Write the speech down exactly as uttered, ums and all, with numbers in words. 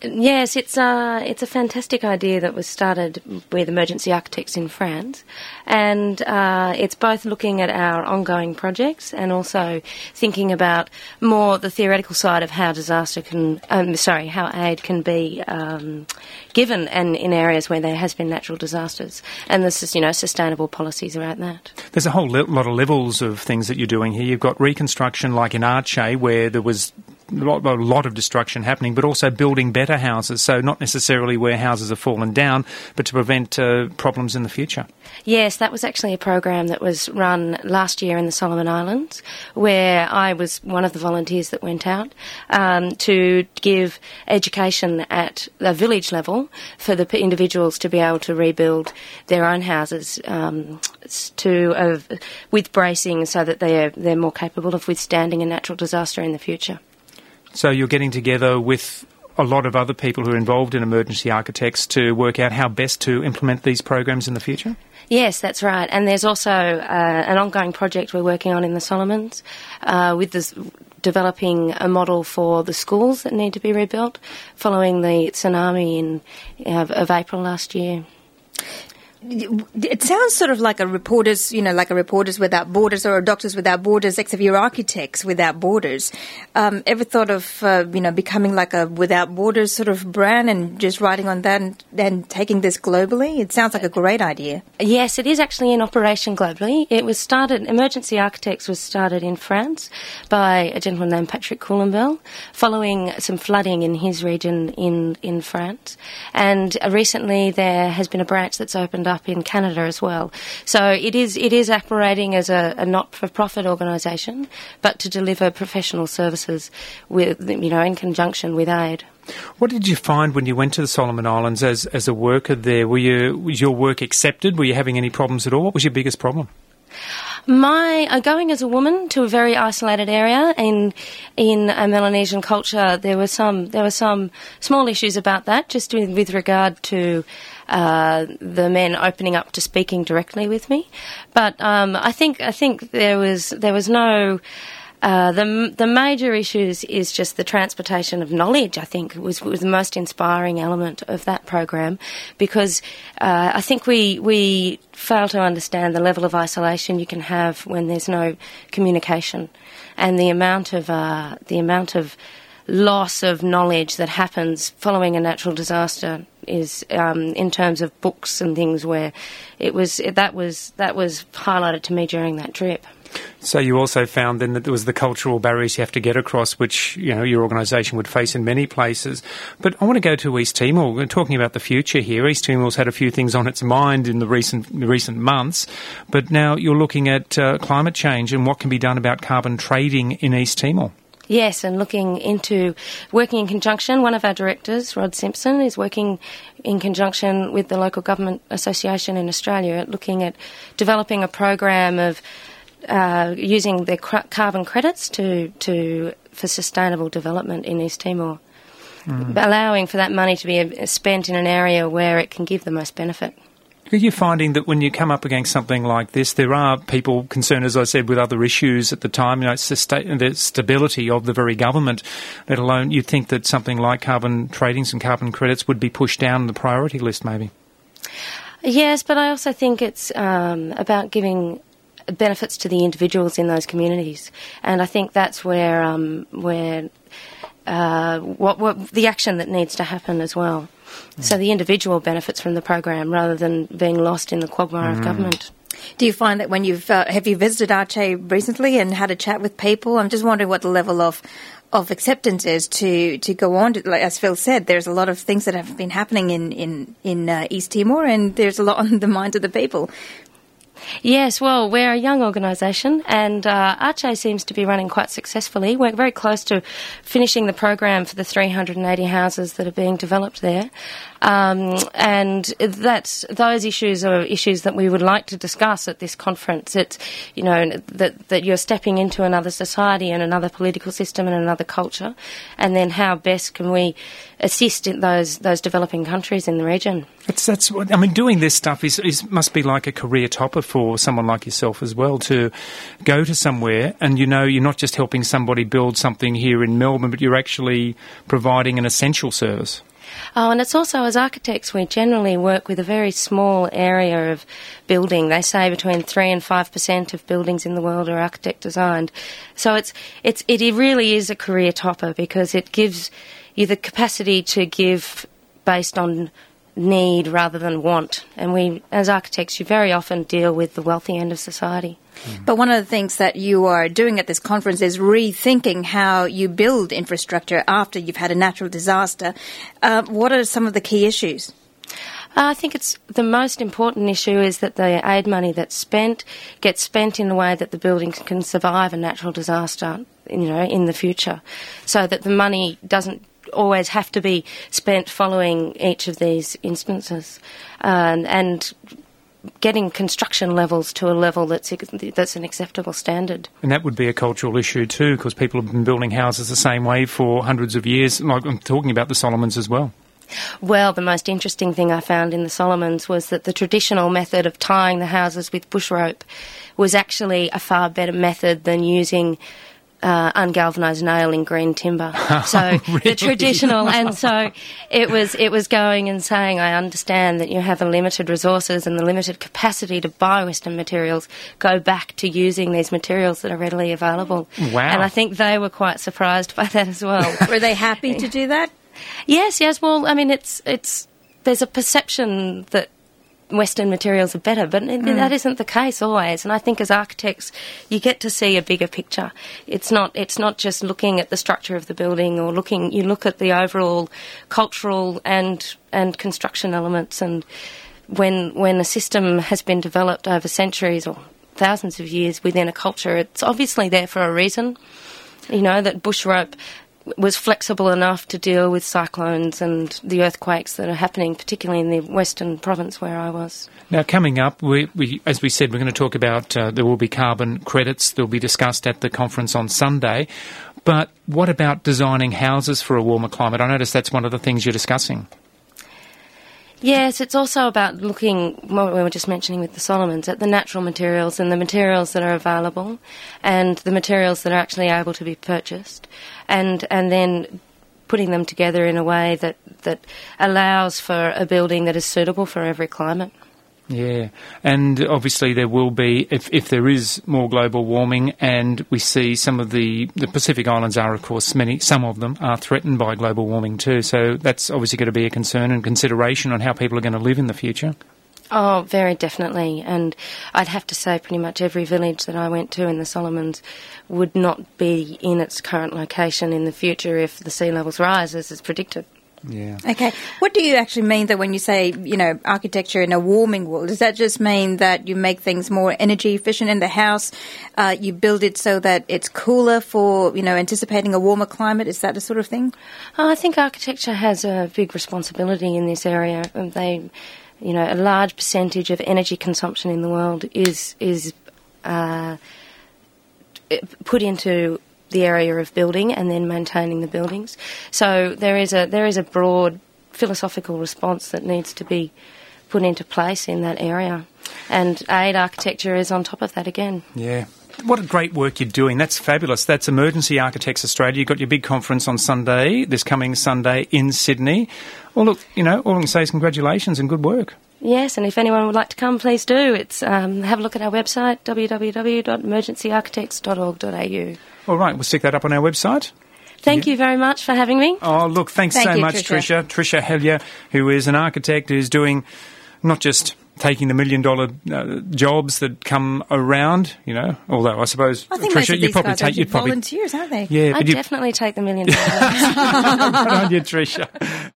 Yes, it's a, it's a fantastic idea that was started with Emergency Architects in France, and uh, it's both looking at our ongoing projects and also thinking about more the theoretical side of how disaster can, um, sorry, how aid can be um, given and in areas where there has been natural disasters, and this is, you know, sustainable policies around that. There's a whole le- lot of levels of things that you're doing here. You've got reconstruction like in Aceh, where there was a lot of destruction happening, but also building better houses, so not necessarily where houses have fallen down, but to prevent uh, problems in the future. Yes, that was actually a program that was run last year in the Solomon Islands, where I was one of the volunteers that went out um, to give education at the village level for the p- individuals to be able to rebuild their own houses um, to uh, with bracing, so that they're they're more capable of withstanding a natural disaster in the future. So you're getting together with a lot of other people who are involved in Emergency Architects to work out how best to implement these programs in the future? Yes, that's right. And there's also uh, an ongoing project we're working on in the Solomons uh, with this, developing a model for the schools that need to be rebuilt following the tsunami in uh, of April last year. It sounds sort of like a reporters, you know, like a Reporters Without Borders or a Doctors Without Borders, except you're Architects Without Borders. Um, ever thought of, uh, you know, becoming like a Without Borders sort of brand and just writing on that and, and taking this globally? It sounds like a great idea. Yes, it is actually in operation globally. It was started, Emergency Architects was started in France by a gentleman named Patrick Coulenbel, following some flooding in his region in, in France. And uh, recently there has been a branch that's opened up in Canada as well. So it is it is operating as a, a not-for-profit organisation, but to deliver professional services with, you know, in conjunction with aid. What did you find when you went to the Solomon Islands as as a worker there? Were you was your work accepted? Were you having any problems at all? What was your biggest problem? My uh, going as a woman to a very isolated area in in a Melanesian culture, there were some there were some small issues about that, just with, with regard to uh, the men opening up to speaking directly with me. But um, I think I think there was there was no. Uh, the the major issues is just the transportation of knowledge, I think, was, was the most inspiring element of that program, because uh, I think we we fail to understand the level of isolation you can have when there's no communication, and the amount of uh, the amount of loss of knowledge that happens following a natural disaster is um, in terms of books and things, where it was that was that was highlighted to me during that trip. So you also found then that there was the cultural barriers you have to get across, which, you know, your organisation would face in many places. But I want to go to East Timor. We're talking about the future here. East Timor's had a few things on its mind in the recent the recent months, but now you're looking at uh, climate change and what can be done about carbon trading in East Timor. Yes, and looking into working in conjunction. One of our directors, Rod Simpson, is working in conjunction with the Local Government Association in Australia at looking at developing a program of Uh, using their cr- carbon credits to, to for sustainable development in East Timor, mm. allowing for that money to be uh, spent in an area where it can give the most benefit. Are you finding that when you come up against something like this, there are people concerned, as I said, with other issues at the time, you know, sustain, the stability of the very government, let alone you'd think that something like carbon trading, some carbon credits would be pushed down the priority list maybe? Yes, but I also think it's um, about giving benefits to the individuals in those communities, and I think that's where um, where uh, what, what the action that needs to happen as well. Mm. So the individual benefits from the program rather than being lost in the quagmire mm. of government. Do you find that when you've uh, have you visited Aceh recently and had a chat with people? I'm just wondering what the level of of acceptance is to, to go on. To, like, as Phil said, there's a lot of things that have been happening in in in uh, East Timor, and there's a lot on the minds of the people. Yes, well, we're a young organisation, and uh, Aceh seems to be running quite successfully. We're very close to finishing the program for the three hundred eighty houses that are being developed there. Um, and that's, those issues are issues that we would like to discuss at this conference. It's, you know, that, that you're stepping into another society and another political system and another culture, and then how best can we assist in those those developing countries in the region. That's, that's what, I mean, doing this stuff is, is must be like a career topper for someone like yourself as well, to go to somewhere and, you know, you're not just helping somebody build something here in Melbourne, but you're actually providing an essential service. Oh, and it's also, as architects, we generally work with a very small area of building. They say between three and five percent of buildings in the world are architect designed. So it's it's it really is a career topper because it gives you the capacity to give based on need rather than want. And we, as architects, you very often deal with the wealthy end of society. But one of the things that you are doing at this conference is rethinking how you build infrastructure after you've had a natural disaster. Uh, what are some of the key issues? Uh, I think it's the most important issue is that the aid money that's spent gets spent in a way that the buildings can survive a natural disaster, you know, in the future, so that the money doesn't always have to be spent following each of these instances, uh, and getting construction levels to a level that's that's an acceptable standard. And that would be a cultural issue too, because people have been building houses the same way for hundreds of years. Like I'm talking about the Solomons as well. Well, the most interesting thing I found in the Solomons was that the traditional method of tying the houses with bush rope was actually a far better method than using Uh, ungalvanised nail in green timber. So really? The traditional, and so it was it was going and saying, I understand that you have a limited resources and the limited capacity to buy Western materials. Go back to using these materials that are readily available. Wow! And I think they were quite surprised by that as well. Were they happy to do that? Yes, yes. Well, I mean, it's it's there's a perception that Western materials are better, but mm. that isn't the case always. And I think as architects, you get to see a bigger picture. It's not it's not just looking at the structure of the building or looking. You look at the overall cultural and and construction elements. And when when a system has been developed over centuries or thousands of years within a culture, it's obviously there for a reason. You know, that bush rope was flexible enough to deal with cyclones and the earthquakes that are happening, particularly in the western province where I was. Now, coming up, we, we, as we said, we're going to talk about, uh, there will be carbon credits. They'll be discussed at the conference on Sunday. But what about designing houses for a warmer climate? I notice that's one of the things you're discussing. Yes, it's also about looking, what we were just mentioning with the Solomons, at the natural materials and the materials that are available and the materials that are actually able to be purchased, and and then putting them together in a way that, that allows for a building that is suitable for every climate. Yeah, and obviously there will be, if, if there is more global warming, and we see some of the, the Pacific Islands are, of course, many, some of them are threatened by global warming too, so that's obviously going to be a concern and consideration on how people are going to live in the future. Oh, very definitely, and I'd have to say pretty much every village that I went to in the Solomons would not be in its current location in the future if the sea levels rise as is predicted. Yeah. Okay. What do you actually mean, though, when you say, you know, architecture in a warming world? Does that just mean that you make things more energy efficient in the house? Uh, you build it so that it's cooler for, you know, anticipating a warmer climate? Is that the sort of thing? Oh, I think architecture has a big responsibility in this area. They, you know, a large percentage of energy consumption in the world is is uh, put into the area of building and then maintaining the buildings. So there is a there is a broad philosophical response that needs to be put into place in that area. And aid architecture is on top of that again. Yeah. What a great work you're doing. That's fabulous. That's Emergency Architects Australia. You've got your big conference on Sunday, this coming Sunday in Sydney. Well, look, you know, all I can say is congratulations and good work. Yes, and if anyone would like to come, please do. It's um, have a look at our website, w w w dot emergency architects dot org dot a u. All right, we'll stick that up on our website. Thank yeah. you very much for having me. Oh, look, thanks Thank so you, much, Tricia. Tricia. Tricia Hellier, who is an architect who's doing not just taking the million-dollar uh, jobs that come around, you know, although I suppose, I think Tricia, most of you these probably guys take... are You'd probably, volunteers, aren't they? yeah, I'd but you, definitely take the million dollars. Good on you, Tricia.